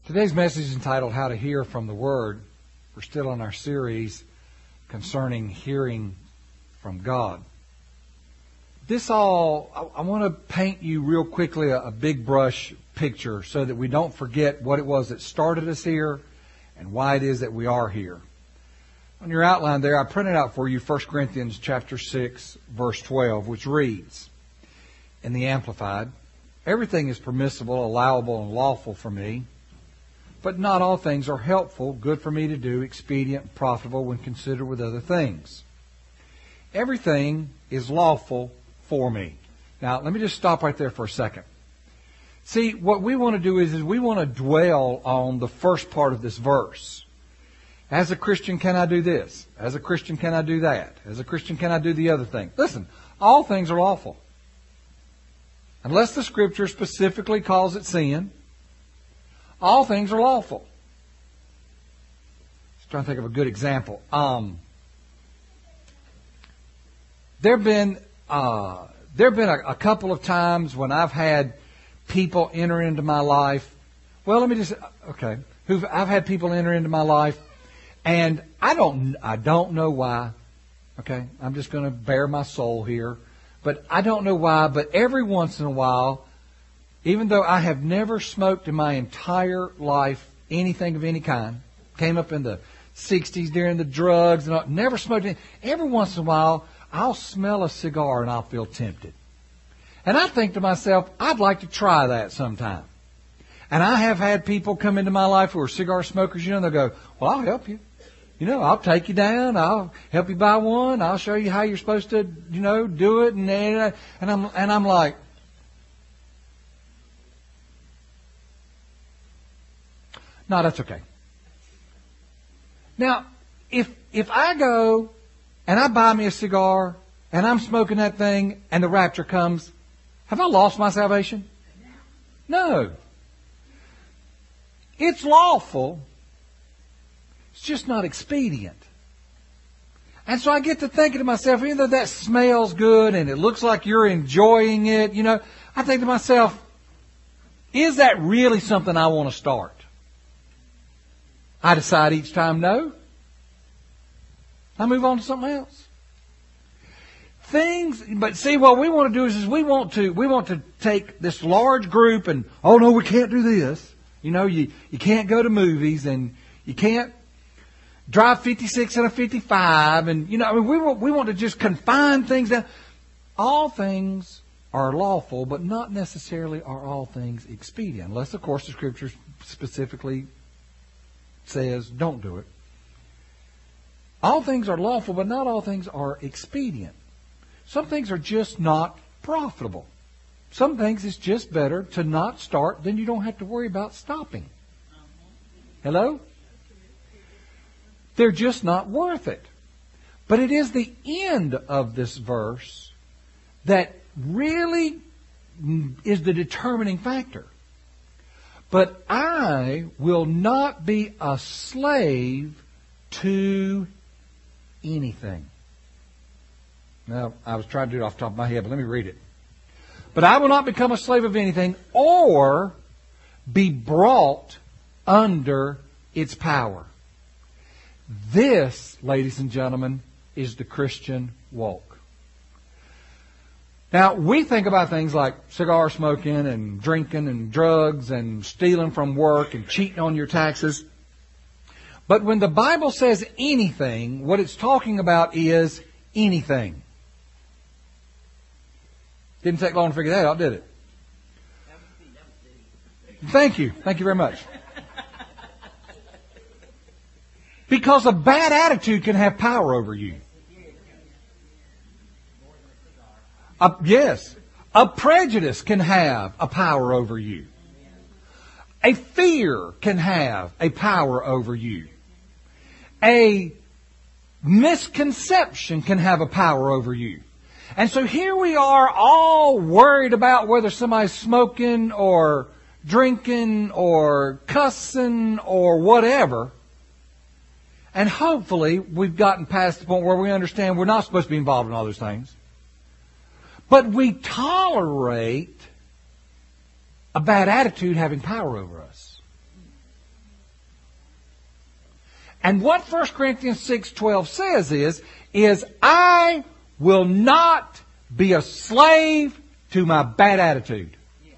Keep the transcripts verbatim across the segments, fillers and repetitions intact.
Today's message is entitled How to Hear from the Word. We're still in our series concerning hearing from God. This all, I, I want to paint you real quickly a, a big brush picture so that we don't forget what it was that started us here and why it is that we are here. On your outline there, I printed out for you First Corinthians chapter six, verse twelve, which reads in the Amplified, "Everything is permissible, allowable, and lawful for me, but not all things are helpful, good for me to do, expedient, and profitable when considered with other things. Everything is lawful for me." Now, let me just stop right there for a second. See, what we want to do is, is we want to dwell on the first part of this verse. As a Christian, can I do this? As a Christian, can I do that? As a Christian, can I do the other thing? Listen, all things are lawful. Unless the Scripture specifically calls it sin, all things are lawful. Just trying to think of a good example. Um, there have been uh, there have been a, a couple of times when I've had people enter into my life. Well, let me just okay. Who've I've had people enter into my life, and I don't I don't know why. Okay, I'm just going to bare my soul here, but I don't know why. But every once in a while, even though I have never smoked in my entire life anything of any kind, came up in the sixties during the drugs, and I never smoked any, every once in a while, I'll smell a cigar and I'll feel tempted. And I think to myself, I'd like to try that sometime. And I have had people come into my life who are cigar smokers, you know, and they'll go, "Well, I'll help you. You know, I'll take you down. I'll help you buy one. I'll show you how you're supposed to, you know, do it." And, and, and I'm and I'm like, no, that's okay. Now, if if I go and I buy me a cigar and I'm smoking that thing and the rapture comes, have I lost my salvation? No. It's lawful. It's just not expedient. And so I get to thinking to myself, even though that smells good and it looks like you're enjoying it, you know, I think to myself, is that really something I want to start? I decide each time no. I move on to something else. Things, but see, what we want to do is, is we want to we want to take this large group and, oh no, we can't do this. You know, you, you can't go to movies and you can't drive fifty-six and a fifty-five, and you know, I mean, we want we want to just confine things down. All things are lawful, but not necessarily are all things expedient, unless, of course, the Scripture specifically says don't do it. All things are lawful, but not all things are expedient. Some things are just not profitable. Some things it's just better to not start, then you don't have to worry about stopping. Hello? They're just not worth it. But it is the end of this verse that really is the determining factor. But I will not be a slave to anything. Now, I was trying to do it off the top of my head, but let me read it. But I will not become a slave of anything or be brought under its power. This, ladies and gentlemen, is the Christian walk. Now, we think about things like cigar smoking and drinking and drugs and stealing from work and cheating on your taxes. But when the Bible says anything, what it's talking about is anything. Didn't take long to figure that out, did it? Thank you. Thank you very much. Because a bad attitude can have power over you. A, yes. A prejudice can have a power over you. A fear can have a power over you. A misconception can have a power over you. And so here we are all worried about whether somebody's smoking or drinking or cussing or whatever. And hopefully we've gotten past the point where we understand we're not supposed to be involved in all those things. But we tolerate a bad attitude having power over us. And what First Corinthians six twelve says is, is I will not be a slave to my bad attitude.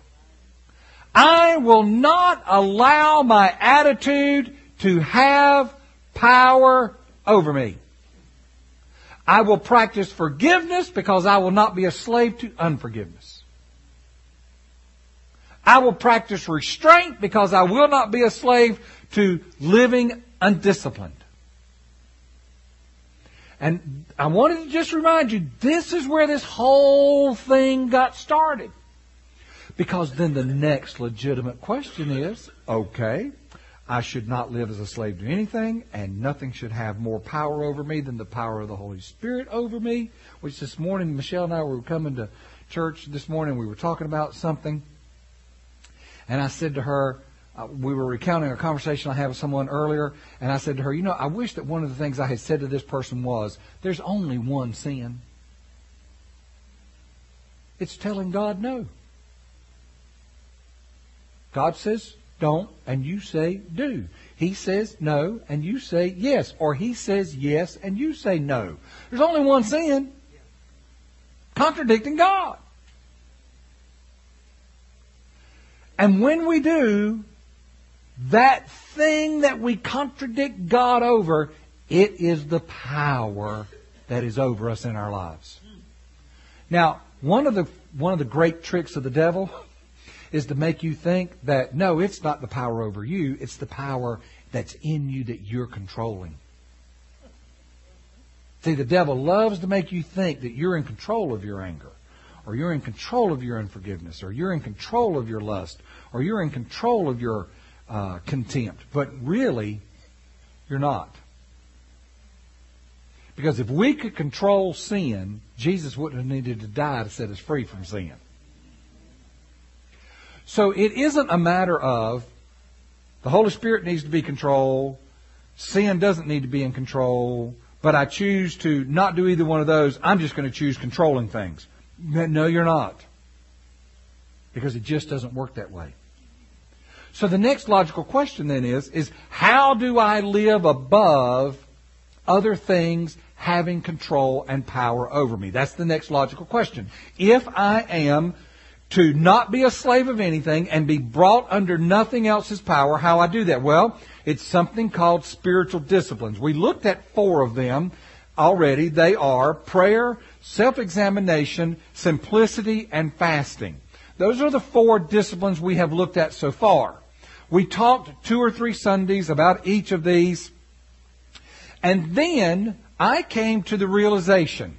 I will not allow my attitude to have power over me. I will practice forgiveness because I will not be a slave to unforgiveness. I will practice restraint because I will not be a slave to living undisciplined. And I wanted to just remind you, this is where this whole thing got started. Because then the next legitimate question is, okay, I should not live as a slave to anything, and nothing should have more power over me than the power of the Holy Spirit over me. Which this morning, Michelle and I were coming to church this morning, we were talking about something. And I said to her, uh, we were recounting a conversation I had with someone earlier, and I said to her, you know, I wish that one of the things I had said to this person was, there's only one sin. It's telling God no. God says don't, and you say do. He says no, and you say yes. Or He says yes, and you say no. There's only one sin. Contradicting God. And when we do, that thing that we contradict God over, it is the power that is over us in our lives. Now, one of the one of the great tricks of the devil is to make you think that, no, it's not the power over you, it's the power that's in you that you're controlling. See, the devil loves to make you think that you're in control of your anger, or you're in control of your unforgiveness, or you're in control of your lust, or you're in control of your uh, contempt. But really, you're not. Because if we could control sin, Jesus wouldn't have needed to die to set us free from sin. So it isn't a matter of the Holy Spirit needs to be controlled, sin doesn't need to be in control, but I choose to not do either one of those. I'm just going to choose controlling things. No, you're not. Because it just doesn't work that way. So the next logical question then is, is how do I live above other things having control and power over me? That's the next logical question. If I am to not be a slave of anything and be brought under nothing else's power, how I do that? Well, it's something called spiritual disciplines. We looked at four of them already. They are prayer, self-examination, simplicity, and fasting. Those are the four disciplines we have looked at so far. We talked two or three Sundays about each of these. And then I came to the realization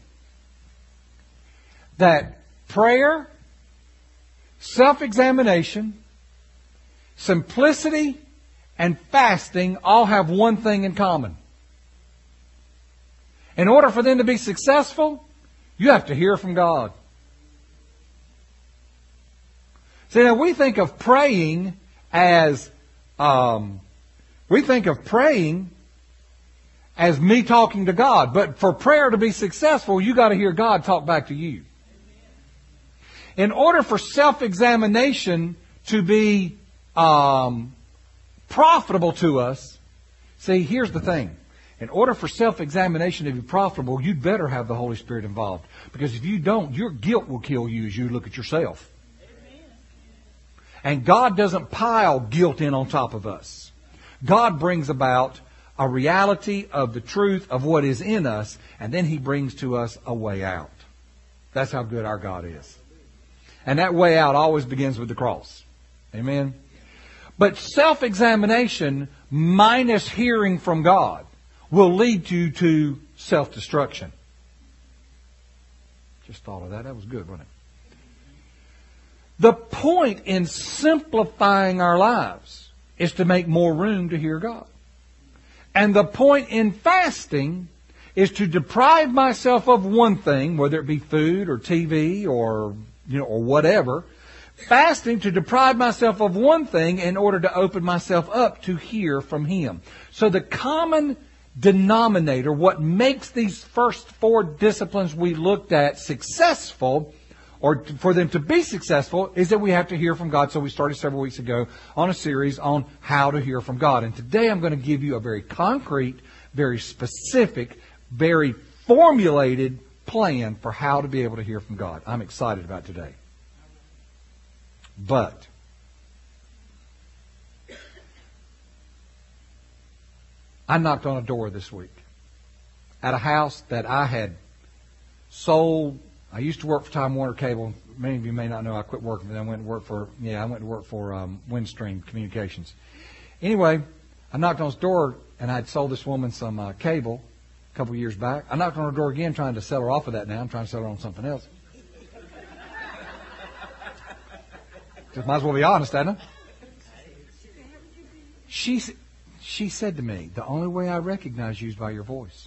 that prayer, self-examination, simplicity, and fasting all have one thing in common. In order for them to be successful, you have to hear from God. See, now we think of praying as, um, we think of praying as me talking to God. But for prayer to be successful, you got to hear God talk back to you. In order for self-examination to be um, profitable to us, see, here's the thing. In order for self-examination to be profitable, you'd better have the Holy Spirit involved. Because if you don't, your guilt will kill you as you look at yourself. And God doesn't pile guilt in on top of us. God brings about a reality of the truth of what is in us, and then He brings to us a way out. That's how good our God is. And that way out always begins with the cross. Amen? But self-examination minus hearing from God will lead you to self-destruction. Just thought of that. That was good, wasn't it? The point in simplifying our lives is to make more room to hear God. And the point in fasting is to deprive myself of one thing, whether it be food or T V or, you know, or whatever. Fasting to deprive myself of one thing in order to open myself up to hear from Him. So the common denominator, what makes these first four disciplines we looked at successful, or to, for them to be successful, is that we have to hear from God. So we started several weeks ago on a series on how to hear from God. And today I'm going to give you a very concrete, very specific, very formulated plan for how to be able to hear from God. I'm excited about today. But I knocked on a door this week at a house that I had sold. I used to work for Time Warner Cable. Many of you may not know I quit working for them. I went to work for, yeah, I went to work for um, Windstream Communications. Anyway, I knocked on his door, and I had sold this woman some uh, cable a couple of years back. I knocked on her door again, trying to sell her off of that now. I'm trying to sell her on something else. Just might as well be honest, hadn't I? She, she said to me, the only way I recognize you is by your voice.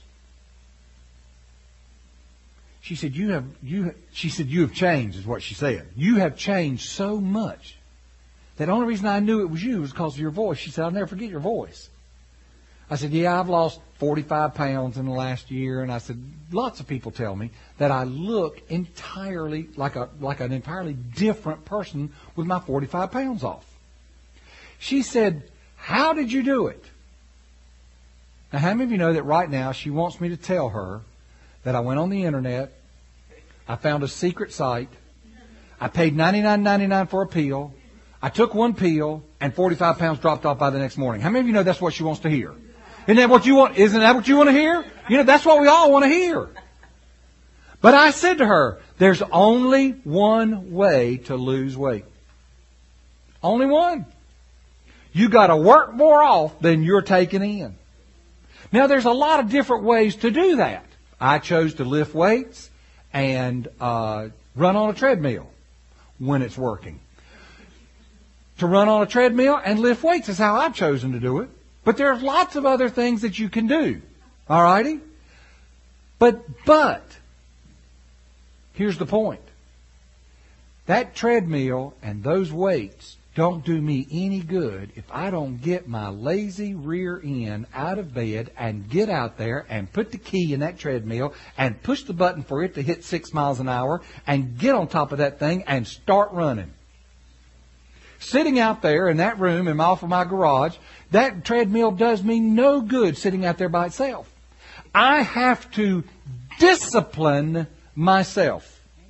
She said, you have, you, she said, you have changed, is what she said. You have changed so much that the only reason I knew it was you was because of your voice. She said, I'll never forget your voice. I said, yeah, I've lost forty-five pounds in the last year. And I said, lots of people tell me that I look entirely like a, like an entirely different person with my forty-five pounds off. She said, how did you do it? Now, how many of you know that right now she wants me to tell her that I went on the internet, I found a secret site, I paid ninety-nine ninety-nine for a pill, I took one pill, and forty-five pounds dropped off by the next morning? How many of you know that's what she wants to hear? Isn't that what you want? Isn't that what you want to hear? You know, that's what we all want to hear. But I said to her, there's only one way to lose weight. Only one. You got to work more off than you're taking in. Now, there's a lot of different ways to do that. I chose to lift weights and uh, run on a treadmill when it's working. To run on a treadmill and lift weights is how I've chosen to do it. But there's lots of other things that you can do. All righty? But, but, here's the point. That treadmill and those weights don't do me any good if I don't get my lazy rear end out of bed and get out there and put the key in that treadmill and push the button for it to hit six miles an hour and get on top of that thing and start running. Sitting out there in that room in off of my garage, that treadmill does me no good sitting out there by itself. I have to discipline myself.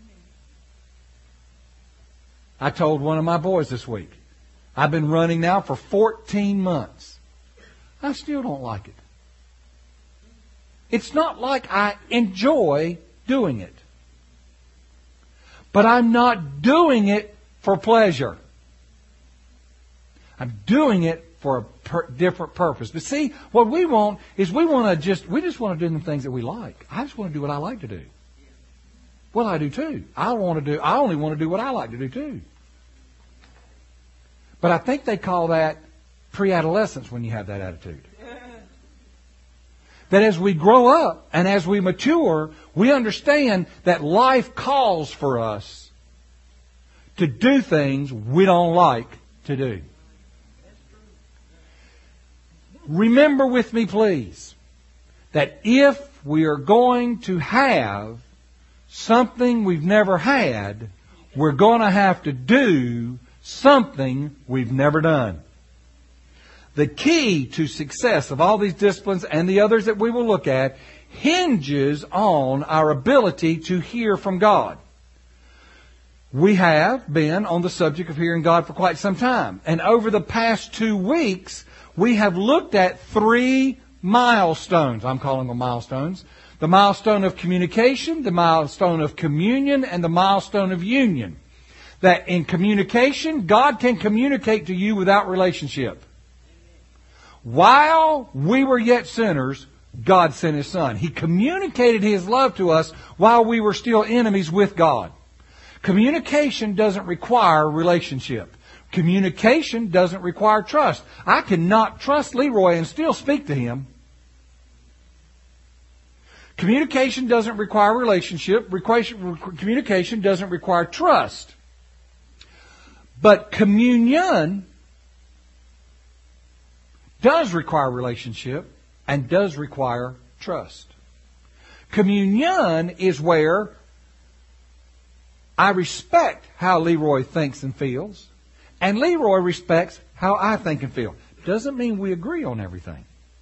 I told one of my boys this week, I've been running now for fourteen months. I still don't like it. It's not like I enjoy doing it. But I'm not doing it for pleasure. I'm doing it for a per- different purpose. But see, what we want is we want to just, we just want to do the things that we like. I just want to do what I like to do. Well, I do too. I want to do, I only want to do what I like to do too. But I think they call that pre-adolescence when you have that attitude. That as we grow up and as we mature, we understand that life calls for us to do things we don't like to do. Remember with me, please, that if we are going to have something we've never had, we're going to have to do something we've never done. The key to success of all these disciplines and the others that we will look at hinges on our ability to hear from God. We have been on the subject of hearing God for quite some time. And over the past two weeks, we have looked at three milestones. I'm calling them milestones. The milestone of communication, the milestone of communion, and the milestone of union. That in communication, God can communicate to you without relationship. While we were yet sinners, God sent His Son. He communicated His love to us while we were still enemies with God. Communication doesn't require relationship. Communication doesn't require trust. I cannot trust Leroy and still speak to him. Communication doesn't require relationship. Communication doesn't require trust. But communion does require relationship and does require trust. Communion is where I respect how Leroy thinks and feels, and Leroy respects how I think and feel. Doesn't mean we agree on everything.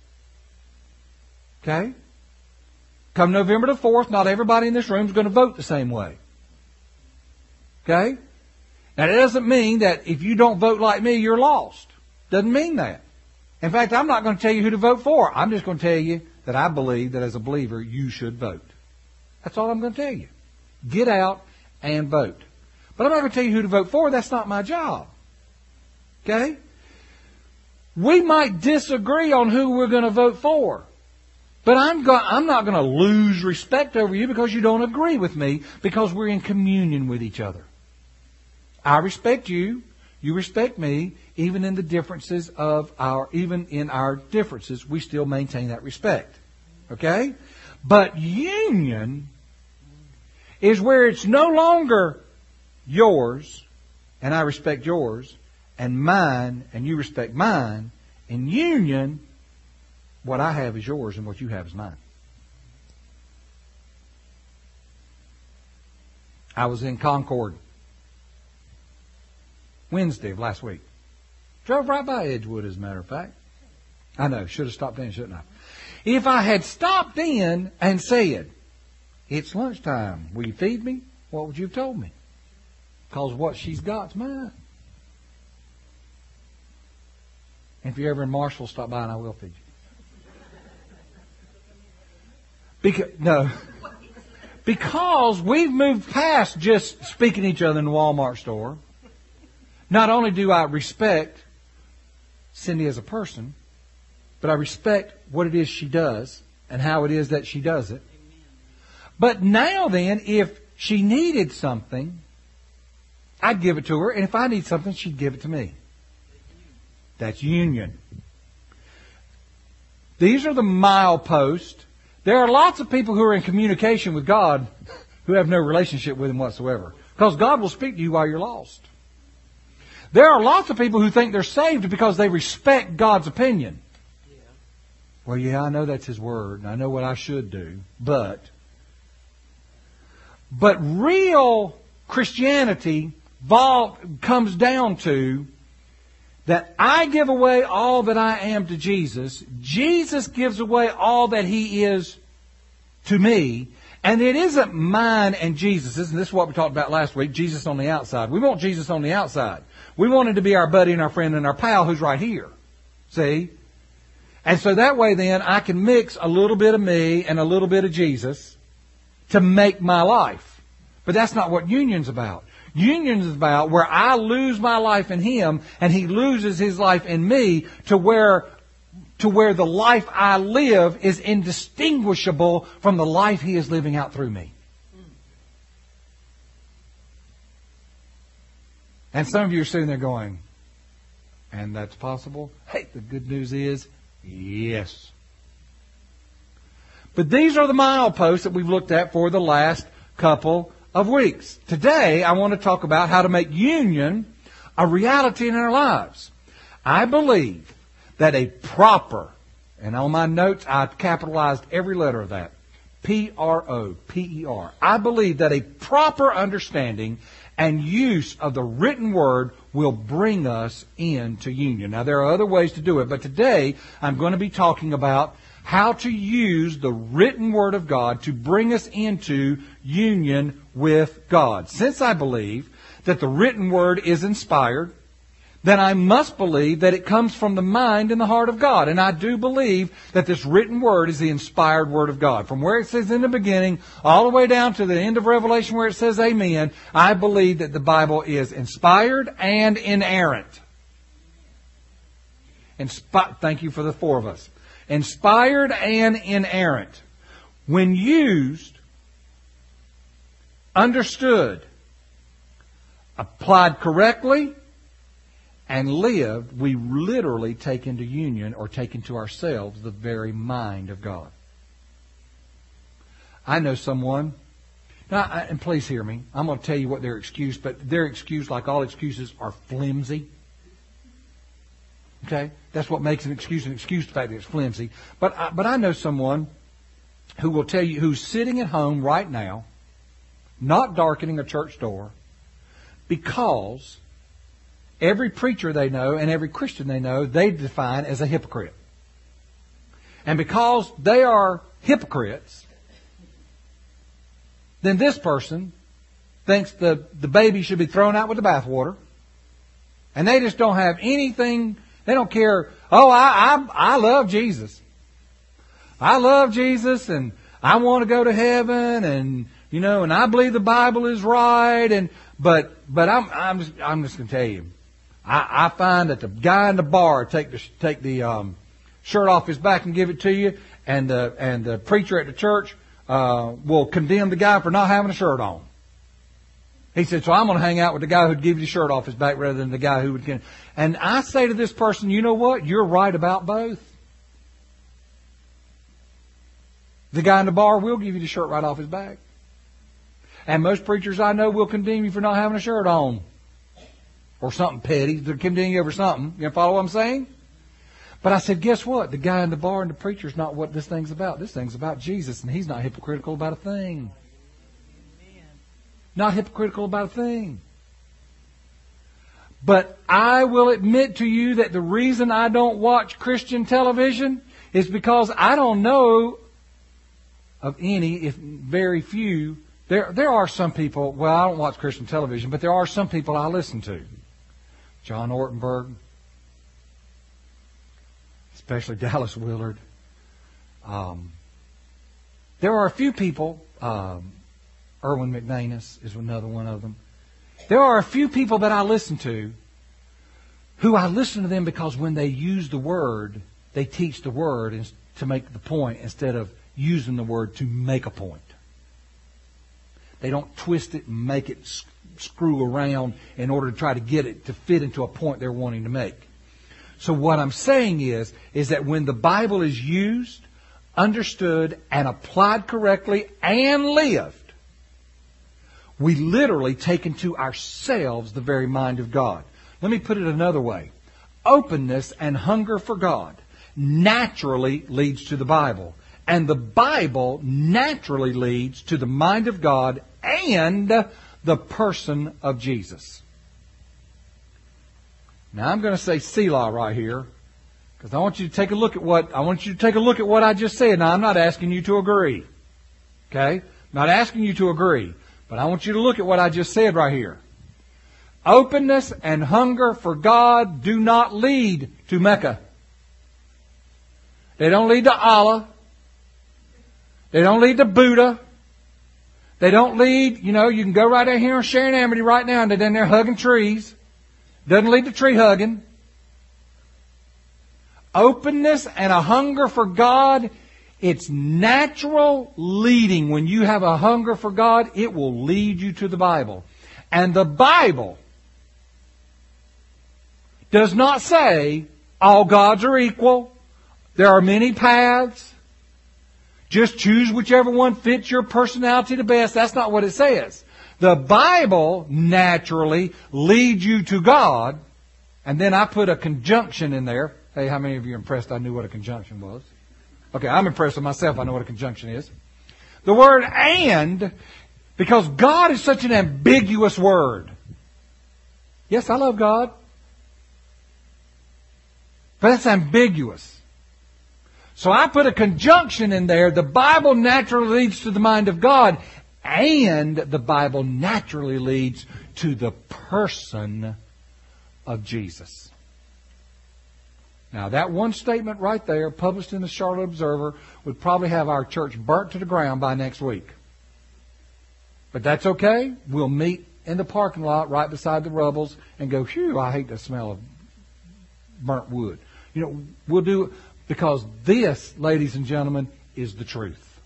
Okay? Come November the fourth, not everybody in this room is going to vote the same way. Okay? Now, that doesn't mean that if you don't vote like me, you're lost. Doesn't mean that. In fact, I'm not going to tell you who to vote for. I'm just going to tell you that I believe that as a believer, you should vote. That's all I'm going to tell you. Get out and vote. But I'm not going to tell you who to vote for. That's not my job. Okay? We might disagree on who we're going to vote for. But I'm, go- I'm not going to lose respect over you because you don't agree with me, because we're in communion with each other. I respect you. You respect me. Even in the differences of our, even in our differences, we still maintain that respect. Okay? But union is where it's no longer yours and I respect yours, and mine and you respect mine. In union, what I have is yours and what you have is mine. I was in Concord Wednesday of last week. Drove right by Edgewood, as a matter of fact. I know, should have stopped in, shouldn't I? If I had stopped in and said, it's lunchtime, will you feed me? What would you have told me? Because what she's got's mine. And if you're ever in Marshall, stop by and I will feed you. Because, no. Because we've moved past just speaking to each other in the Walmart store. Not only do I respect Cindy as a person, but I respect what it is she does and how it is that she does it. But now then, if she needed something, I'd give it to her. And if I need something, she'd give it to me. That's union. These are the mileposts. There are lots of people who are in communication with God who have no relationship with Him whatsoever. Because God will speak to you while you're lost. There are lots of people who think they're saved because they respect God's opinion. Yeah. Well, yeah, I know that's His Word, and I know what I should do, but... But real Christianity vol- comes down to that I give away all that I am to Jesus. Jesus gives away all that He is to me. And it isn't mine and Jesus. Isn't this what we talked about last week? Jesus on the outside. We want Jesus on the outside. We want Him to be our buddy and our friend and our pal who's right here. See? And so that way then I can mix a little bit of me and a little bit of Jesus to make my life. But that's not what union's about. Union is about where I lose my life in Him and He loses His life in me, to where to where the life I live is indistinguishable from the life He is living out through me. And some of you are sitting there going, and that's possible? Hey, the good news is, yes. But these are the mileposts that we've looked at for the last couple of weeks. Today, I want to talk about how to make union a reality in our lives. I believe that a proper, and on my notes I capitalized every letter of that, P R O P E R. I believe that a proper understanding and use of the written Word will bring us into union. Now, there are other ways to do it, but today I'm going to be talking about how to use the written Word of God to bring us into union with God. Since I believe that the written Word is inspired, then I must believe that it comes from the mind and the heart of God. And I do believe that this written Word is the inspired Word of God. From where it says in the beginning, all the way down to the end of Revelation where it says Amen, I believe that the Bible is inspired and inerrant. Inspi- Thank you for the four of us. Inspired and inerrant. When used, understood, applied correctly, and lived, we literally take into union or take into ourselves the very mind of God. I know someone, now, I, and please hear me, I'm going to tell you what their excuse, but their excuse, like all excuses, are flimsy. Okay? That's what makes an excuse an excuse, the fact that it's flimsy. But I, but I know someone who will tell you, who's sitting at home right now, not darkening a church door, because every preacher they know and every Christian they know, they define as a hypocrite. And because they are hypocrites, then this person thinks the, the baby should be thrown out with the bathwater. And they just don't have anything. They don't care. Oh, I, I, I love Jesus. I love Jesus and I want to go to heaven, and, you know, and I believe the Bible is right. And, but, but I'm, I'm just, I'm just going to tell you, I, I find that the guy in the bar take the, take the, um, shirt off his back and give it to you, and the, and the preacher at the church, uh, will condemn the guy for not having a shirt on. He said, so I'm going to hang out with the guy who'd give you the shirt off his back rather than the guy who would. And I say to this person, you know what? You're right about both. The guy in the bar will give you the shirt right off his back. And most preachers I know will condemn you for not having a shirt on. Or something petty. They'll condemn you over something. You follow what I'm saying? But I said, guess what? The guy in the bar and the preacher's not what this thing's about. This thing's about Jesus, and he's not hypocritical about a thing. Not hypocritical about a thing. But I will admit to you that the reason I don't watch Christian television is because I don't know of any, if very few. There, there are some people, well, I don't watch Christian television, but there are some people I listen to. John Ortenberg, especially Dallas Willard. Um, there are a few people, um, Erwin McManus is another one of them. There are a few people that I listen to who I listen to them because when they use the Word, they teach the Word to make the point instead of using the Word to make a point. They don't twist it and make it screw around in order to try to get it to fit into a point they're wanting to make. So what I'm saying is, is that when the Bible is used, understood, and applied correctly and lived, we literally take into ourselves the very mind of God. Let me put it another way. Openness and hunger for God naturally leads to the Bible. And the Bible naturally leads to the mind of God and the person of Jesus. Now I'm going to say Selah right here, because I want you to take a look at what I want you to take a look at what I just said. Now I'm not asking you to agree. Okay? I'm not asking you to agree. But I want you to look at what I just said right here. Openness and hunger for God do not lead to Mecca. They don't lead to Allah. They don't lead to Buddha. They don't lead, you know, you can go right down here on Sharon Amity right now and they're down there hugging trees. Doesn't lead to tree hugging. Openness and a hunger for God, it's natural leading. When you have a hunger for God, it will lead you to the Bible. And the Bible does not say all gods are equal. There are many paths. Just choose whichever one fits your personality the best. That's not what it says. The Bible naturally leads you to God. And then I put a conjunction in there. Hey, how many of you are impressed I knew what a conjunction was? Okay, I'm impressed with myself. I know what a conjunction is. The word and, because God is such an ambiguous word. Yes, I love God. But that's ambiguous. So I put a conjunction in there. The Bible naturally leads to the mind of God. And the Bible naturally leads to the person of Jesus. Now, that one statement right there, published in the Charlotte Observer, would probably have our church burnt to the ground by next week. But that's okay. We'll meet in the parking lot right beside the Rubbles and go, phew, I hate the smell of burnt wood. You know, we'll do it because this, ladies and gentlemen, is the truth.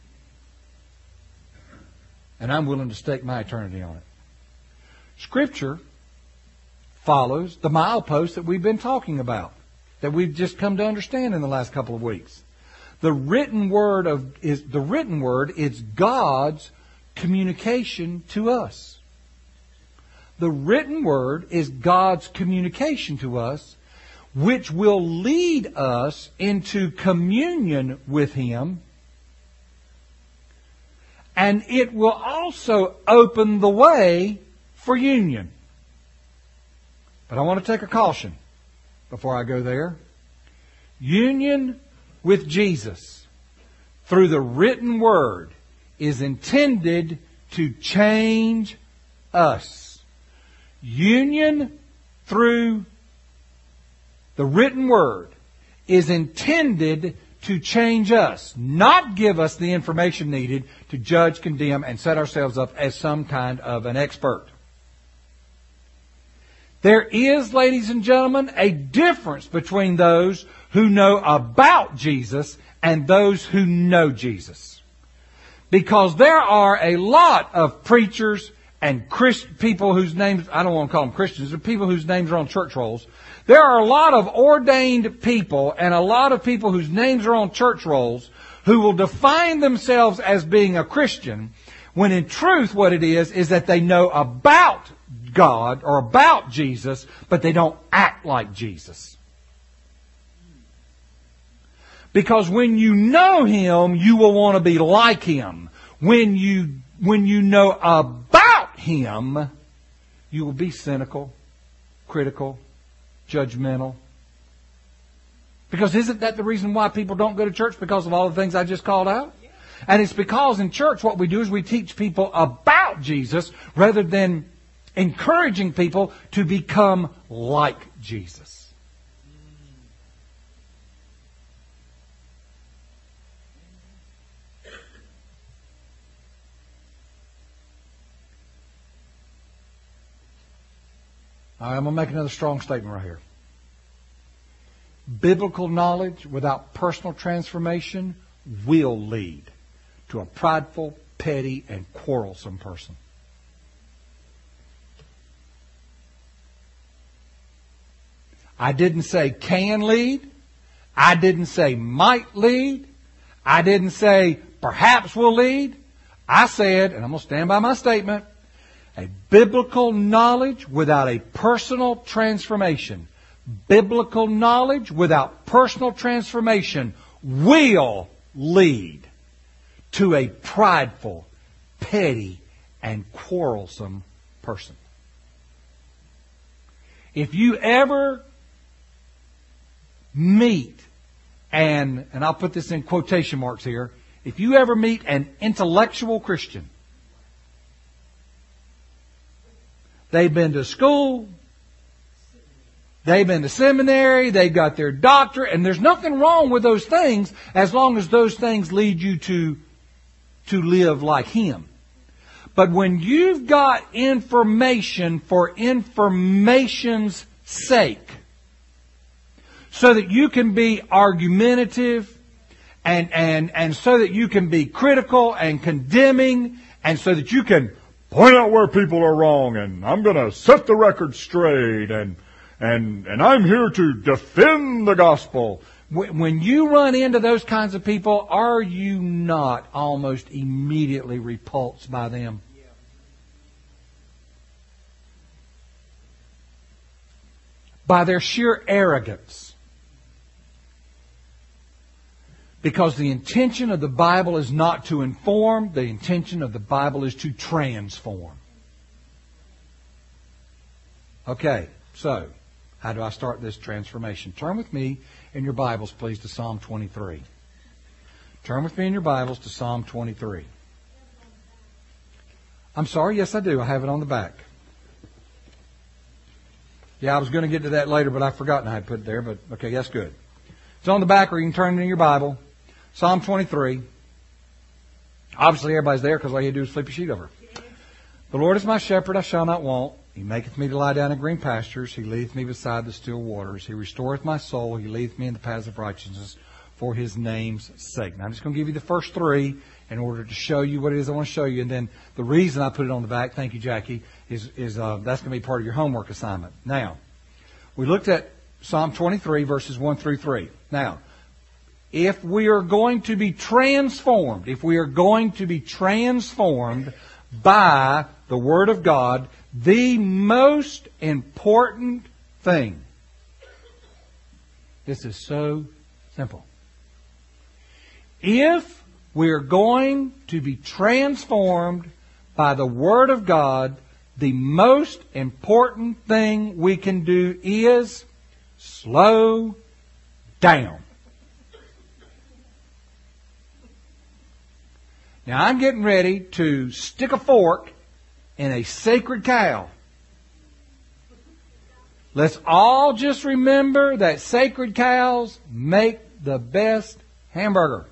And I'm willing to stake my eternity on it. Scripture follows the milepost that we've been talking about, that we've just come to understand in the last couple of weeks. The written word of is the written word is God's communication to us. The written word is God's communication to us, which will lead us into communion with Him And it will also open the way for union. But I want to take a caution before I go there. Union with Jesus through the written Word is intended to change us. Union through the written Word is intended to change us, not give us the information needed to judge, condemn, and set ourselves up as some kind of an expert. There is, ladies and gentlemen, a difference between those who know about Jesus and those who know Jesus. Because there are a lot of preachers and Christ, people whose names, I don't want to call them Christians, but people whose names are on church rolls. There are a lot of ordained people and a lot of people whose names are on church rolls who will define themselves as being a Christian, when in truth what it is is that they know about God or about Jesus, but they don't act like Jesus. Because when you know Him, you will want to be like Him. When you, when you know about Him, you will be cynical, critical, judgmental. Because isn't that the reason why people don't go to church? Because of all the things I just called out? And it's because in church what we do is we teach people about Jesus rather than encouraging people to become like Jesus. All right, I'm going to make another strong statement right here. Biblical knowledge without personal transformation will lead to a prideful, petty, and quarrelsome person. I didn't say can lead. I didn't say might lead. I didn't say perhaps will lead. I said, and I'm going to stand by my statement, a biblical knowledge without a personal transformation. Biblical knowledge without personal transformation will lead to a prideful, petty, and quarrelsome person. If you ever meet, and, and I'll put this in quotation marks here, if you ever meet an intellectual Christian, they've been to school, they've been to seminary, they've got their doctorate, and there's nothing wrong with those things as long as those things lead you to, to live like Him. But when you've got information for information's sake, so that you can be argumentative and, and, and so that you can be critical and condemning and so that you can point out where people are wrong and I'm going to set the record straight and, and, and I'm here to defend the gospel. When you run into those kinds of people, are you not almost immediately repulsed by them? By their sheer arrogance. Because the intention of the Bible is not to inform, the intention of the Bible is to transform. Okay, so how do I start this transformation? Turn with me in your Bibles, please, to Psalm twenty-three. Turn with me in your Bibles to Psalm twenty-three. I'm sorry, yes I do. I have it on the back. Yeah, I was going to get to that later, but I've forgotten I had put it there, but okay, that's good. It's on the back, or you can turn it in your Bible. Psalm twenty-three. Obviously everybody's there because all you do is flip your sheet over. The Lord is my shepherd, I shall not want. He maketh me to lie down in green pastures. He leadeth me beside the still waters. He restoreth my soul. He leadeth me in the paths of righteousness for His name's sake. Now I'm just going to give you the first three in order to show you what it is I want to show you. And then the reason I put it on the back, thank you Jackie, is, is uh, that's going to be part of your homework assignment. Now, we looked at Psalm twenty-three verses one through three. Now, if we are going to be transformed, if we are going to be transformed by the Word of God, the most important thing, this is so simple. If we're going to be transformed by the Word of God. The most important thing we can do is slow down. Now I'm getting ready to stick a fork in a sacred cow. Let's all just remember that sacred cows make the best hamburger.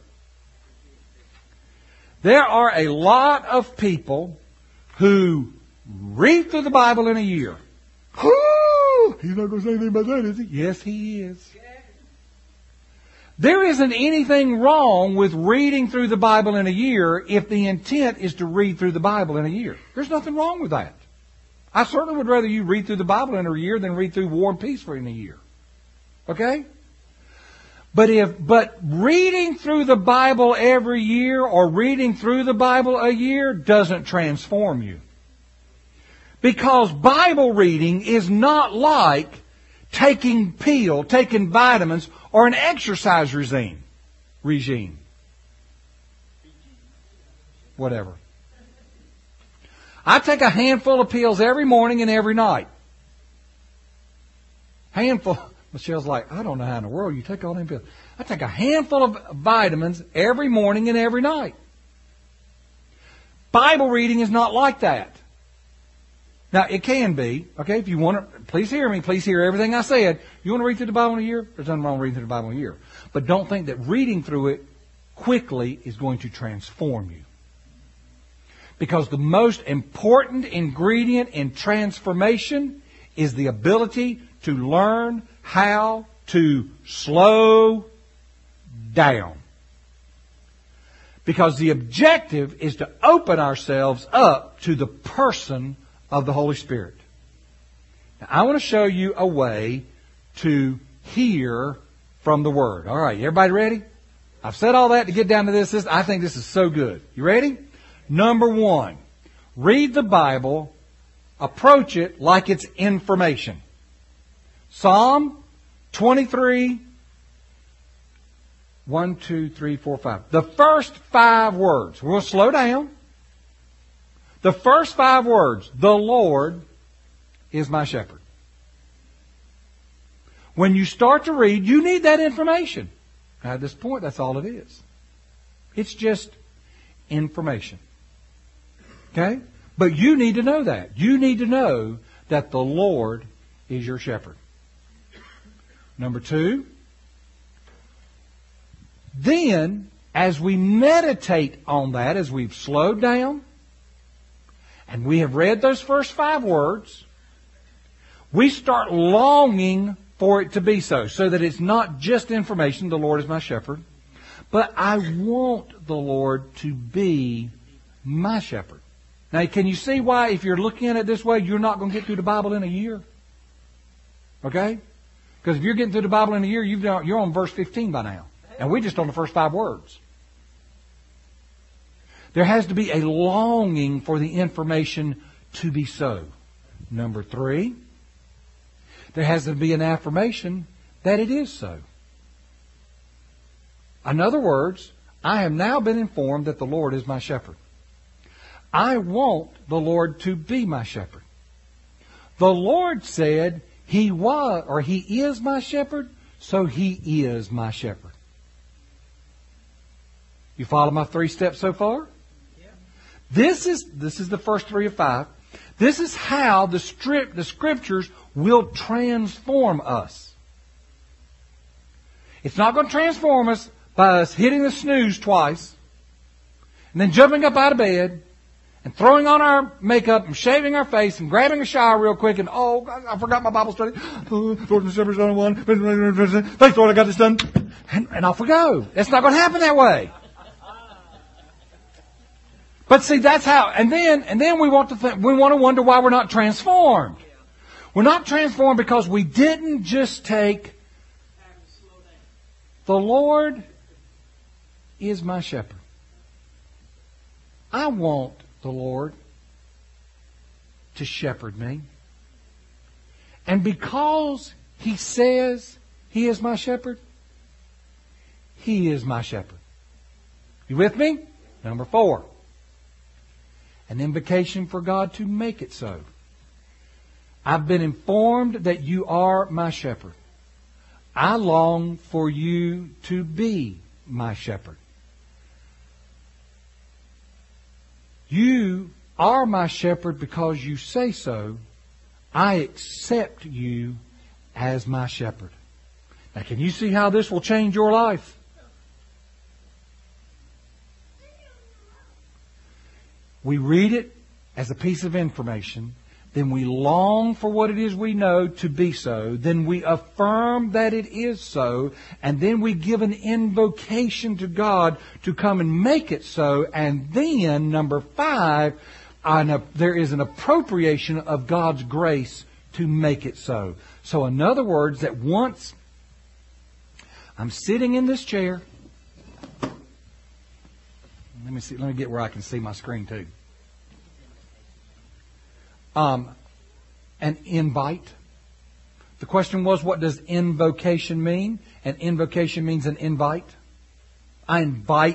There are a lot of people who read through the Bible in a year. Oh, he's not going to say anything about that, is he? Yes, he is. There isn't anything wrong with reading through the Bible in a year if the intent is to read through the Bible in a year. There's nothing wrong with that. I certainly would rather you read through the Bible in a year than read through War and Peace for in a year. Okay? But if, but reading through the Bible every year or reading through the Bible a year doesn't transform you. Because Bible reading is not like taking pill, taking vitamins, or an exercise regime. Regime. Whatever. I take a handful of pills every morning and every night. Handful. Michelle's like, I don't know how in the world you take all them pills. I take a handful of vitamins every morning and every night. Bible reading is not like that. Now, it can be, okay, if you want to, please hear me, please hear everything I said. You want to read through the Bible in a year? There's nothing wrong with reading through the Bible in a year. But don't think that reading through it quickly is going to transform you. Because the most important ingredient in transformation is the ability to learn how to slow down. Because the objective is to open ourselves up to the person of the Holy Spirit. Now, I want to show you a way to hear from the Word. All right, everybody ready? I've said all that to get down to this. this. I think this is so good. You ready? Number one, read the Bible, approach it like it's information. Psalm twenty-three, one, two, three, four, five. The first five words. We'll slow down. The first five words, the Lord is my shepherd. When you start to read, you need that information. At this point, that's all it is. It's just information. Okay? But you need to know that. You need to know that the Lord is your shepherd. Number two, then, as we meditate on that, as we've slowed down, and we have read those first five words, we start longing for it to be so. So that it's not just information, the Lord is my shepherd, but I want the Lord to be my shepherd. Now, can you see why, if you're looking at it this way, you're not going to get through the Bible in a year? Okay? Because if you're getting through the Bible in a year, you've done, you're on verse fifteen by now. And we're just on the first five words. There has to be a longing for the information to be so. Number three, there has to be an affirmation that it is so. In other words, I have now been informed that the Lord is my shepherd. I want the Lord to be my shepherd. The Lord said He was, or He is my shepherd, so He is my shepherd. You follow my three steps so far? This is this is the first three of five. This is how the strip the Scriptures will transform us. It's not going to transform us by us hitting the snooze twice, and then jumping up out of bed, and throwing on our makeup, and shaving our face, and grabbing a shower real quick, and oh, I forgot my Bible study. Oh, December one. Thanks, Lord, I got this done. And, and off we go. It's not going to happen that way. But see, that's how, and then, and then we want to think, we want to wonder why we're not transformed. We're not transformed because we didn't just take, the Lord is my shepherd. I want the Lord to shepherd me. And because He says He is my shepherd, He is my shepherd. You with me? Number four. An invocation for God to make it so. I've been informed that you are my shepherd. I long for you to be my shepherd. You are my shepherd because you say so. I accept you as my shepherd. Now, can you see how this will change your life? We read it as a piece of information. Then we long for what it is we know to be so. Then we affirm that it is so. And then we give an invocation to God to come and make it so. And then, number five, an, there is an appropriation of God's grace to make it so. So in other words, that once I'm sitting in this chair, let me see, let me get where I can see my screen too. Um, an invite. The question was, what does invocation mean? An invocation means an invite. I invite.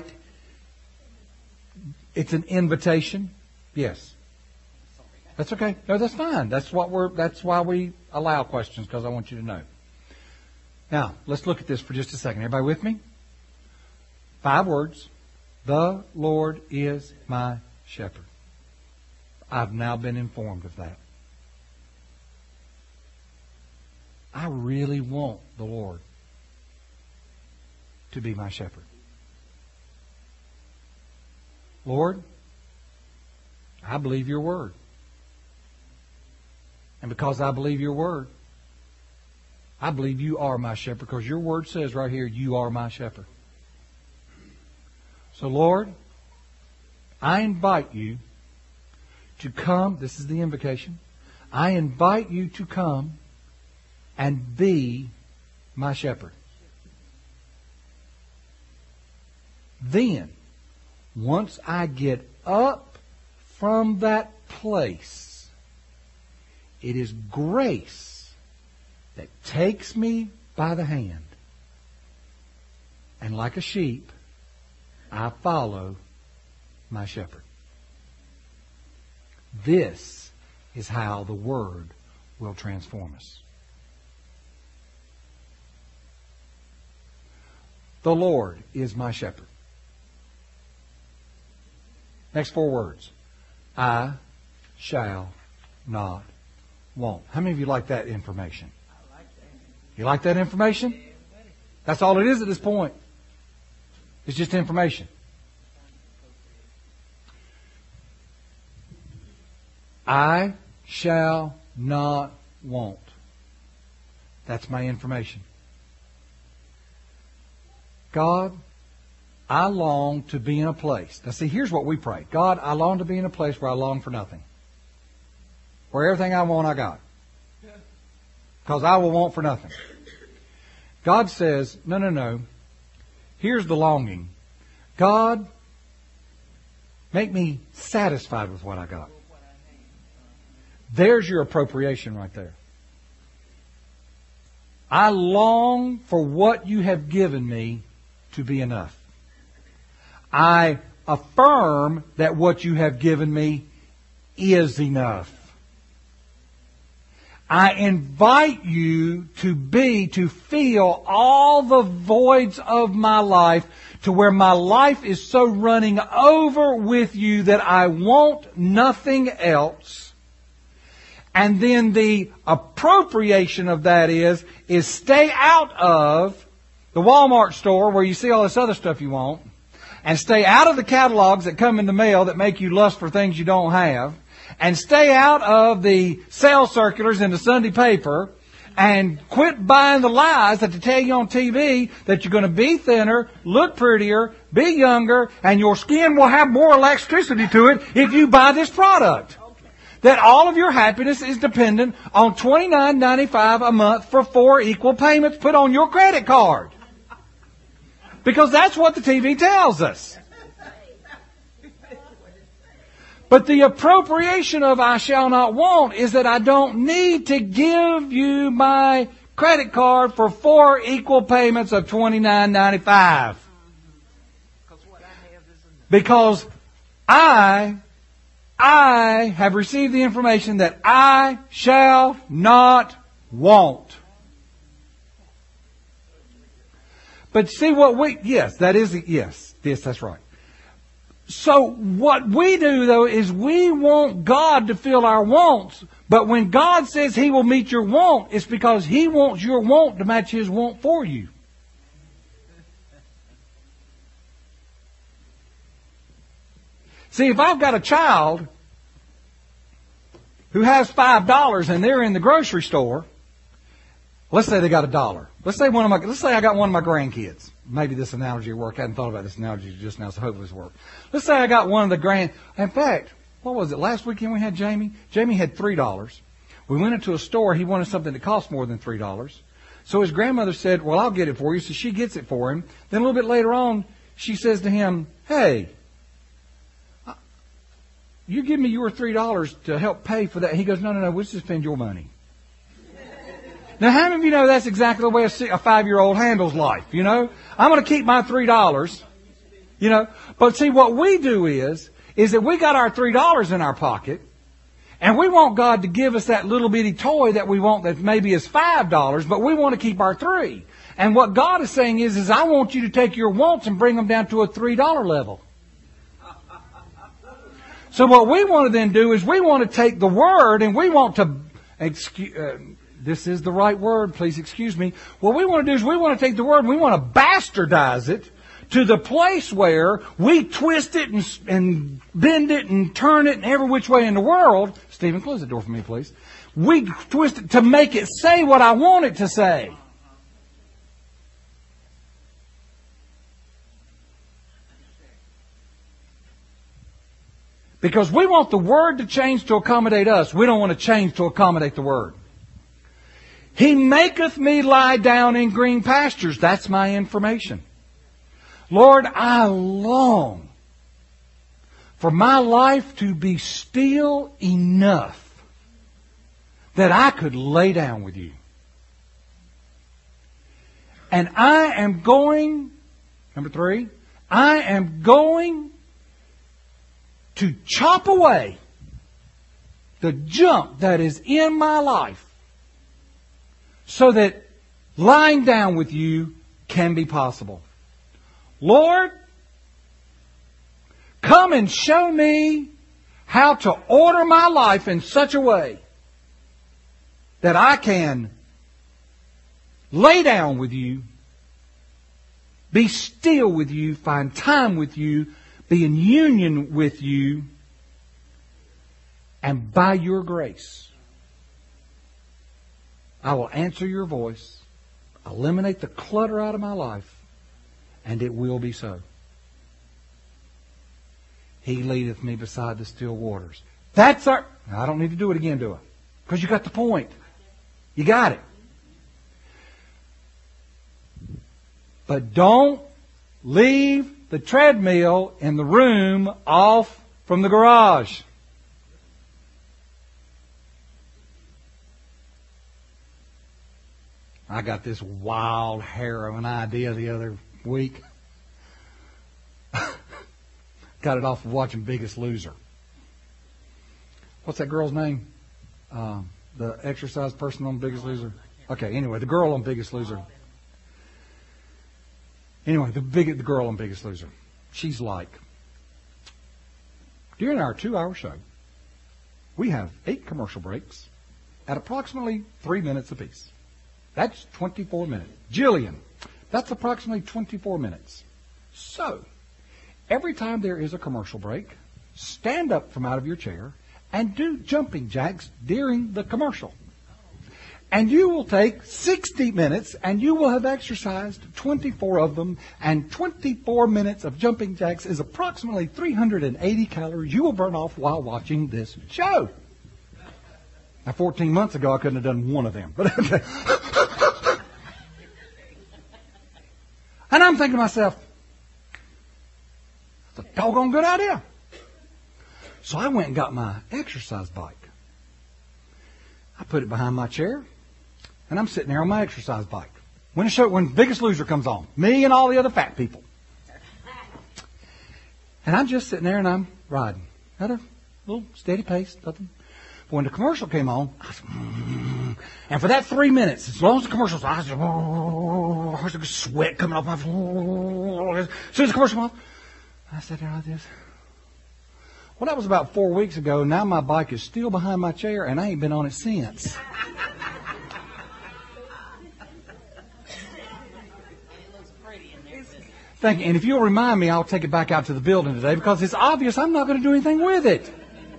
It's an invitation. Yes. That's okay. No, that's fine. That's what we're. That's why we allow questions, because I want you to know. Now, let's look at this for just a second. Everybody with me? Five words. The Lord is my shepherd. I've now been informed of that. I really want the Lord to be my shepherd. Lord, I believe your word. And because I believe your word, I believe you are my shepherd, because your word says right here, you are my shepherd. So Lord, I invite you to come. This is the invocation. I invite you to come and be my shepherd. Then, once I get up from that place, it is grace that takes me by the hand. And like a sheep, I follow my shepherd. This is how the Word will transform us. The Lord is my shepherd. Next four words. I shall not want. How many of you like that information? You like that information? That's all it is at this point. It's just information. I shall not want. That's my information. God, I long to be in a place. Now see, here's what we pray. God, I long to be in a place where I long for nothing. Where everything I want, I got. Because I will want for nothing. God says, no, no, no. Here's the longing. God, make me satisfied with what I got. There's your appropriation right there. I long for what you have given me to be enough. I affirm that what you have given me is enough. I invite you to be, to feel all the voids of my life, to where my life is so running over with you that I want nothing else. And then the appropriation of that is, is stay out of the Walmart store where you see all this other stuff you want, and stay out of the catalogs that come in the mail that make you lust for things you don't have, and stay out of the sales circulars in the Sunday paper, and quit buying the lies that they tell you on T V that you're going to be thinner, look prettier, be younger, and your skin will have more electricity to it if you buy this product. That all of your happiness is dependent on twenty-nine ninety-five a month for four equal payments put on your credit card. Because that's what the T V tells us. But the appropriation of I shall not want is that I don't need to give you my credit card for four equal payments of twenty-nine ninety-five. Because I, I have received the information that I shall not want. But see what we, yes, that is, yes, yes, that's right. So what we do though is we want God to fill our wants, but when God says He will meet your want, it's because He wants your want to match His want for you. See, if I've got a child who has five dollars and they're in the grocery store, let's say they got a dollar. Let's say one of my, let's say I got one of my grandkids. Maybe this analogy will work. I hadn't thought about this analogy just now, so hopefully this will work. Let's say I got one of the grand, in fact, what was it? Last weekend we had Jamie. Jamie had three dollars. We went into a store. He wanted something that cost more than three dollars. So his grandmother said, well, I'll get it for you. So she gets it for him. Then a little bit later on, she says to him, hey, you give me your three dollars to help pay for that. He goes, no, no, no, we'll just spend your money. Now, how many of you know that's exactly the way a five-year-old handles life, you know? I'm going to keep my three dollars, you know? But see, what we do is, is that we got our three dollars in our pocket, and we want God to give us that little bitty toy that we want that maybe is five dollars, but we want to keep our three. And what God is saying is, is I want you to take your wants and bring them down to a three dollar level. So what we want to then do is we want to take the Word and we want to, excuse, uh, this is the right word, please excuse me. What we want to do is we want to take the Word and we want to bastardize it to the place where we twist it and, and bend it and turn it in every which way in the world. Stephen, close the door for me, please. We twist it to make it say what I want it to say. Because we want the Word to change to accommodate us. We don't want to change to accommodate the Word. He maketh me lie down in green pastures. That's my information. Lord, I long for my life to be still enough that I could lay down with you. And I am going, number three, I am going to chop away the junk that is in my life so that lying down with you can be possible. Lord, come and show me how to order my life in such a way that I can lay down with you, be still with you, find time with you, be in union with you, and by your grace, I will answer your voice, eliminate the clutter out of my life, and it will be so. He leadeth me beside the still waters. That's our... I don't need to do it again, do I? Because you got the point. You got it. But don't leave the treadmill in the room off from the garage. I got this wild hair of an idea the other week. Got it off of watching Biggest Loser. What's that girl's name? Uh, the exercise person on Biggest Loser? Okay, anyway, the girl on Biggest Loser. Anyway, the big the girl on Biggest Loser. She's like, during our two-hour show, we have eight commercial breaks at approximately three minutes apiece. That's twenty-four minutes. Jillian, that's approximately twenty-four minutes. So, every time there is a commercial break, stand up from out of your chair and do jumping jacks during the commercial. And you will take sixty minutes and you will have exercised twenty-four of them, and twenty-four minutes of jumping jacks is approximately three hundred eighty calories you will burn off while watching this show. Now, fourteen months ago, I couldn't have done one of them. But okay. And I'm thinking to myself, that's a doggone good idea. So I went and got my exercise bike. I put it behind my chair, and I'm sitting there on my exercise bike. When the show, when Biggest Loser comes on, me and all the other fat people. And I'm just sitting there and I'm riding at a little steady pace, nothing. But when the commercial came on, I was, mm, and for that three minutes, as long as the commercial was, I was just, oh, I was like sweat coming off my, oh, as soon as the commercial was off, I sat there like this. Well, that was about four weeks ago. Now my bike is still behind my chair, and I ain't been on it since. Thank you. And if you'll remind me, I'll take it back out to the building today because it's obvious I'm not going to do anything with it.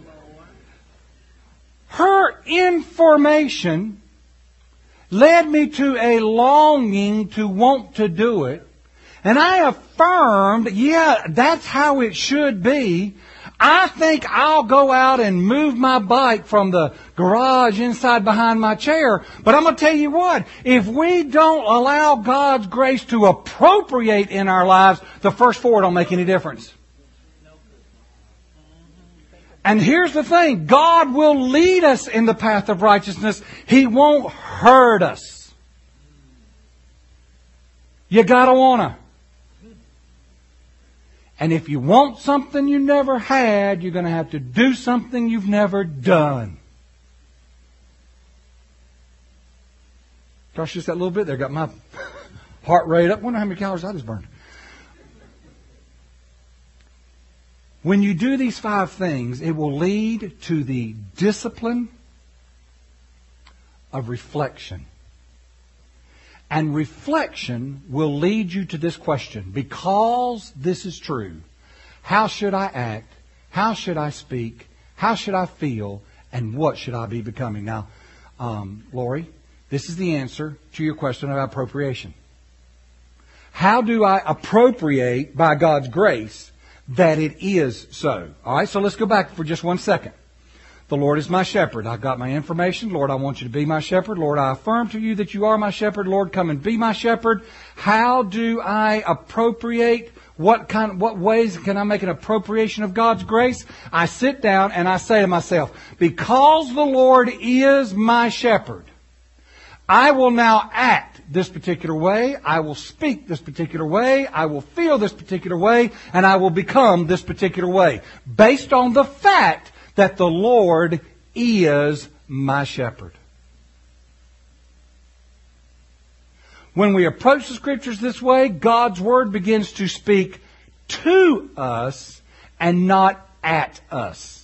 Her information led me to a longing to want to do it. And I affirmed, yeah, that's how it should be. I think I'll go out and move my bike from the garage inside behind my chair. But I'm going to tell you what, if we don't allow God's grace to appropriate in our lives, the first four don't make any difference. And here's the thing, God will lead us in the path of righteousness. He won't hurt us. You gotta wanna. And if you want something you never had, you're going to have to do something you've never done. Gosh, just that little bit there got my heart rate up. I wonder how many calories I just burned. When you do these five things, it will lead to the discipline of reflection. And reflection will lead you to this question. Because this is true, how should I act? How should I speak? How should I feel? And what should I be becoming? Now, um, Lori, this is the answer to your question about appropriation. How do I appropriate by God's grace that it is so? All right, so let's go back for just one second. The Lord is my shepherd. I've got my information. Lord, I want you to be my shepherd. Lord, I affirm to you that you are my shepherd. Lord, come and be my shepherd. How do I appropriate? What kind, what ways can I make an appropriation of God's grace? I sit down and I say to myself, because the Lord is my shepherd, I will now act this particular way. I will speak this particular way. I will feel this particular way. And I will become this particular way. Based on the fact that the Lord is my shepherd. When we approach the Scriptures this way, God's Word begins to speak to us and not at us.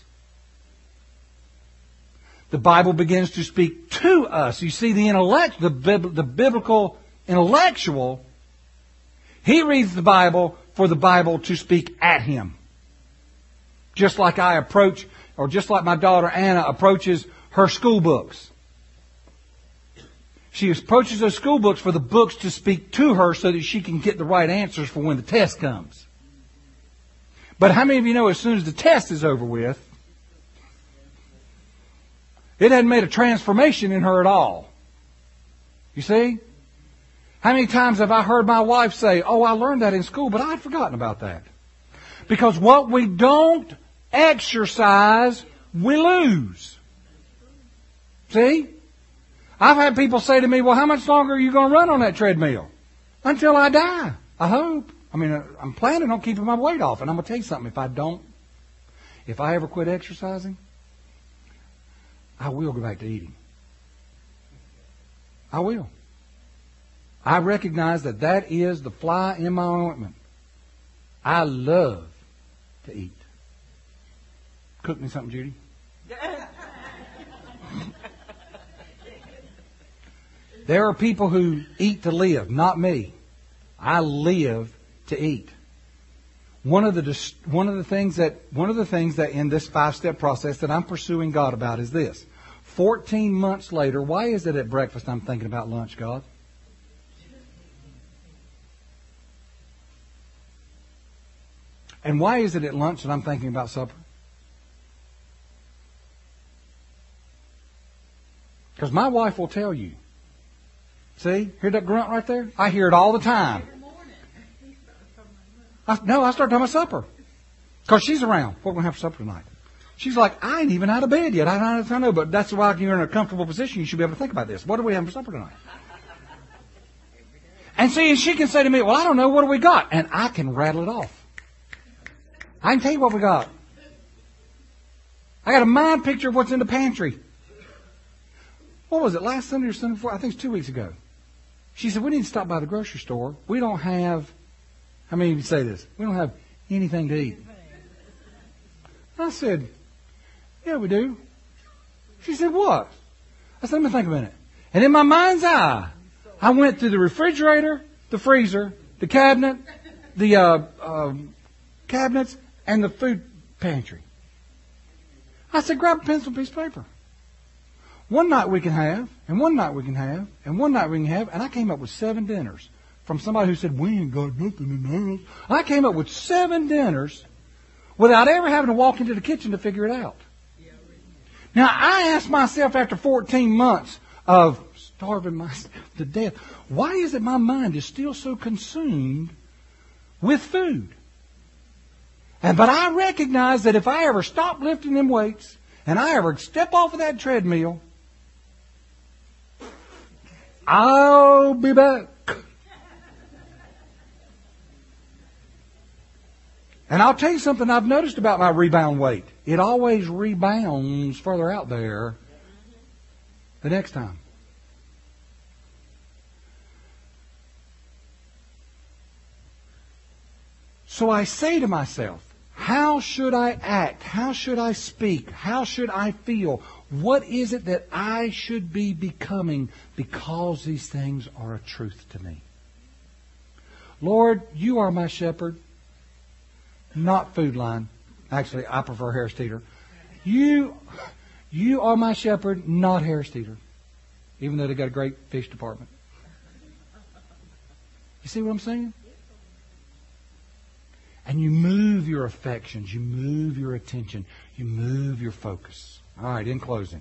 The Bible begins to speak to us. You see, the intellect, the, the biblical intellectual, he reads the Bible for the Bible to speak at him. Just like I approach, or just like my daughter Anna approaches her school books. She approaches those school books for the books to speak to her so that she can get the right answers for when the test comes. But how many of you know as soon as the test is over with, it hadn't made a transformation in her at all? You see? How many times have I heard my wife say, oh, I learned that in school, but I'd forgotten about that. Because what we don't exercise, we lose. See? I've had people say to me, well, how much longer are you going to run on that treadmill? Until I die, I hope. I mean, I'm planning on keeping my weight off. And I'm going to tell you something. If I don't, if I ever quit exercising, I will go back to eating. I will. I recognize that that is the fly in my ointment. I love to eat. Cook me something, Judy. There are people who eat to live, not me. I live to eat. One of the one of the things that one of the things that in this five-step process that I'm pursuing God about is this. Fourteen months later, why is it at breakfast I'm thinking about lunch, God? And why is it at lunch that I'm thinking about supper? Because my wife will tell you. See? Hear that grunt right there? I hear it all the time. I, no, I start talking about supper. Because she's around. What are we going to have for supper tonight? She's like, I ain't even out of bed yet. I don't I know, but that's why you're in a comfortable position. You should be able to think about this. What are we having for supper tonight? And see, she can say to me, well, I don't know. What do we got? And I can rattle it off. I can tell you what we got. I got a mind picture of what's in the pantry. What was it, last Sunday or Sunday before? I think it's two weeks ago. She said, we need to stop by the grocery store. We don't have, how many of you say this? We don't have anything to eat. I said, yeah, we do. She said, what? I said, let me think a minute. And in my mind's eye, I went through the refrigerator, the freezer, the cabinet, the uh, uh, cabinets, and the food pantry. I said, grab a pencil and piece of paper. One night we can have, and one night we can have, and one night we can have, and I came up with seven dinners from somebody who said, we ain't got nothing in the house. I came up with seven dinners without ever having to walk into the kitchen to figure it out. Now, I asked myself after fourteen months of starving myself to death, why is it my mind is still so consumed with food? And but I recognize that if I ever stop lifting them weights and I ever step off of that treadmill, I'll be back. And I'll tell you something I've noticed about my rebound weight. It always rebounds further out there the next time. So I say to myself, how should I act? How should I speak? How should I feel? What is it that I should be becoming because these things are a truth to me? Lord, you are my shepherd, not Food Line. Actually, I prefer Harris Teeter. You, you are my shepherd, not Harris Teeter, even though they got a great fish department. You see what I'm saying? And you move your affections, you move your attention, you move your focus. All right, in closing.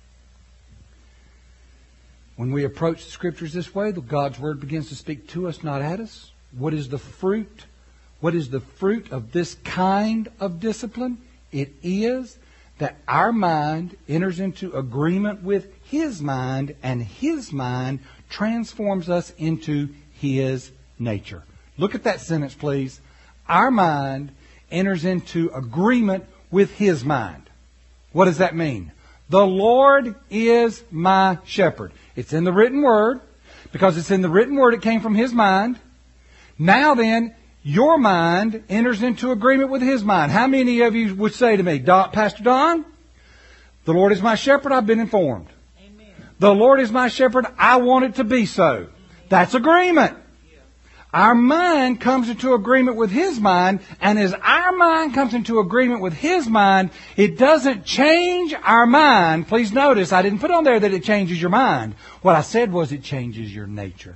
When we approach the Scriptures this way, God's Word begins to speak to us, not at us. What is the fruit? What is the fruit of this kind of discipline? It is that our mind enters into agreement with His mind, and His mind transforms us into His nature. Look at that sentence, please. Our mind enters into agreement with His mind. What does that mean? The Lord is my shepherd. It's in the written Word. Because it's in the written Word, it came from His mind. Now then, your mind enters into agreement with His mind. How many of you would say to me, Pastor Don, the Lord is my shepherd, I've been informed. Amen. The Lord is my shepherd, I want it to be so. That's agreement. Our mind comes into agreement with His mind, and as our mind comes into agreement with His mind, it doesn't change our mind. Please notice, I didn't put on there that it changes your mind. What I said was it changes your nature.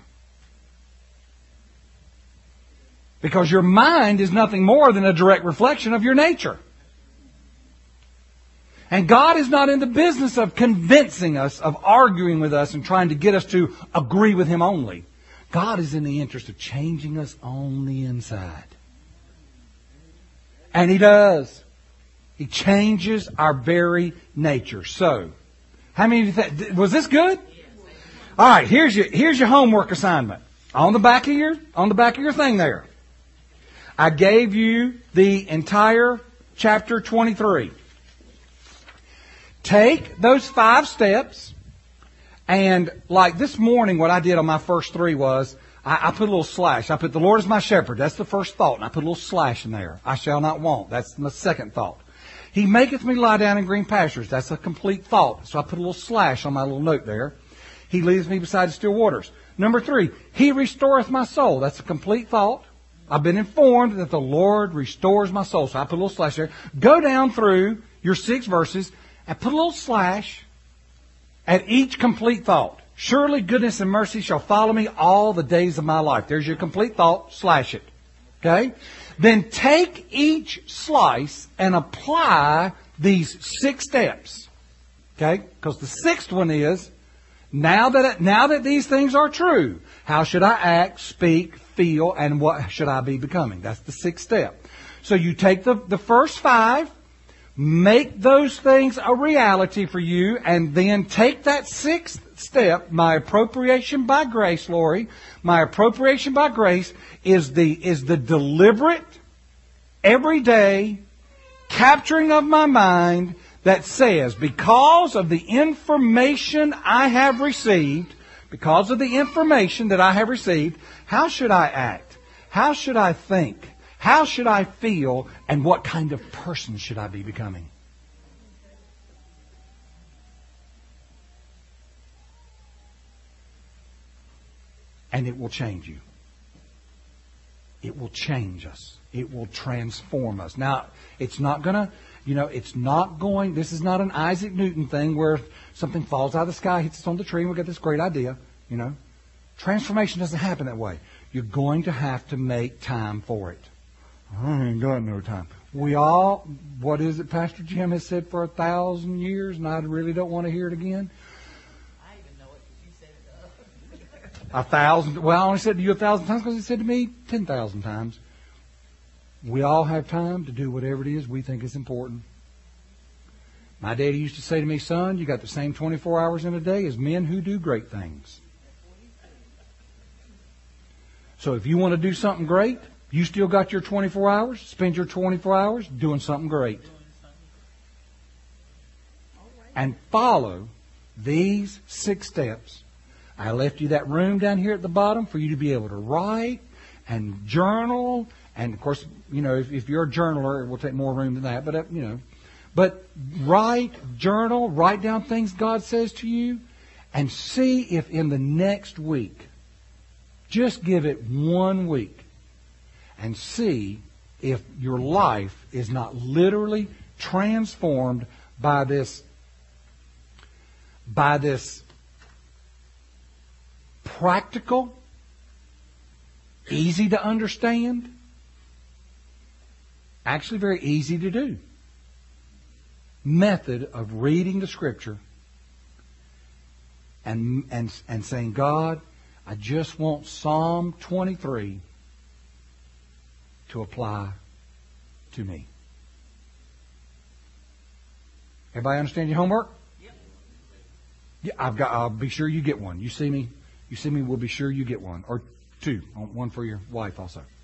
Because your mind is nothing more than a direct reflection of your nature. And God is not in the business of convincing us, of arguing with us and trying to get us to agree with Him only. God is in the interest of changing us on the inside. And He does. He changes our very nature. So, how many of you think, was this good? All right, here's your, here's your homework assignment. On the back of your, on the back of your thing there. I gave you the entire chapter twenty-three. Take those five steps. And like this morning, what I did on my first three was, I, I put a little slash. I put, the Lord is my shepherd. That's the first thought. And I put a little slash in there. I shall not want. That's my second thought. He maketh me lie down in green pastures. That's a complete thought. So I put a little slash on my little note there. He leads me beside the still waters. Number three, He restoreth my soul. That's a complete thought. I've been informed that the Lord restores my soul. So I put a little slash there. Go down through your six verses and put a little slash at each complete thought. Surely goodness and mercy shall follow me all the days of my life. There's your complete thought. Slash it. Okay? Then take each slice and apply these six steps. Okay? Because the sixth one is, now that, now that these things are true, how should I act, speak, feel, and what should I be becoming? That's the sixth step. So you take the, the first five, make those things a reality for you, and then take that sixth step, my appropriation by grace, Lori. My appropriation by grace is the, is the deliberate every day, capturing of my mind that says, because of the information I have received, because of the information that I have received, how should I act? How should I think? How should I feel? And what kind of person should I be becoming? And it will change you. It will change us. It will transform us. Now, it's not going to, you know, it's not going, this is not an Isaac Newton thing where something falls out of the sky, hits us on the tree, and we get this great idea, you know. Transformation doesn't happen that way. You're going to have to make time for it. I ain't got no time. We all, what is it Pastor Jim has said for a thousand years, and I really don't want to hear it again? I even know it because you said it. A thousand, well, I only said to you a thousand times because he said to me ten thousand times. We all have time to do whatever it is we think is important. My daddy used to say to me, son, you got the same twenty-four hours in a day as men who do great things. So if you want to do something great, you still got your twenty-four hours. Spend your twenty-four hours doing something great. And follow these six steps. I left you that room down here at the bottom for you to be able to write and journal. And, of course, you know, if, if you're a journaler, it will take more room than that. But, uh, you know, but write, journal, write down things God says to you, and see if in the next week, just give it one week, and see if your life is not literally transformed by this, by this practical, easy to understand, actually very easy to do method of reading the Scripture and, and, and saying, God, I just want Psalm twenty-three to apply to me. Everybody understand your homework? Yep. Yeah, I've got. I'll be sure you get one. You see me. You see me. We'll be sure you get one or two. One for your wife also.